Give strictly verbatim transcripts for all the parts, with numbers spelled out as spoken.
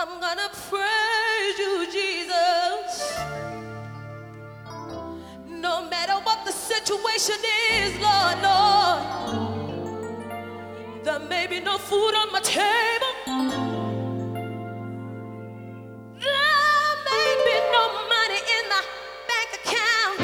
I'm gonna praise you, Jesus. No matter what the situation is, Lord, Lord. There may be no food on my table. There may be no money in my bank account.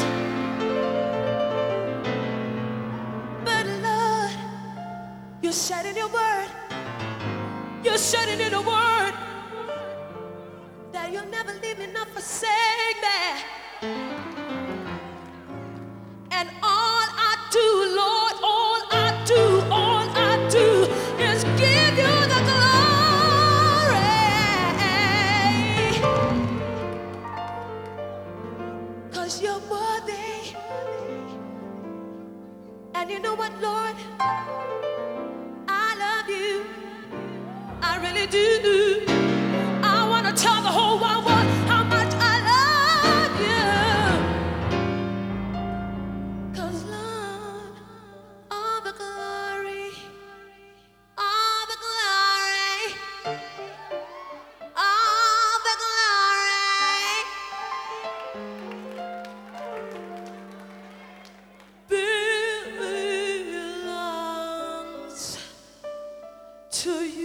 But Lord, you said in your word, you said it in a word, that you'll never leave me nor forsake me. And all I do, Lord, all I do, all I do is give you the glory. 'Cause you're worthy. And you know what, Lord? I love you. I really do. I want to tell the whole wide world how much I love you. 'Cause Lord, all the glory, all the glory, all the glory belongs to you.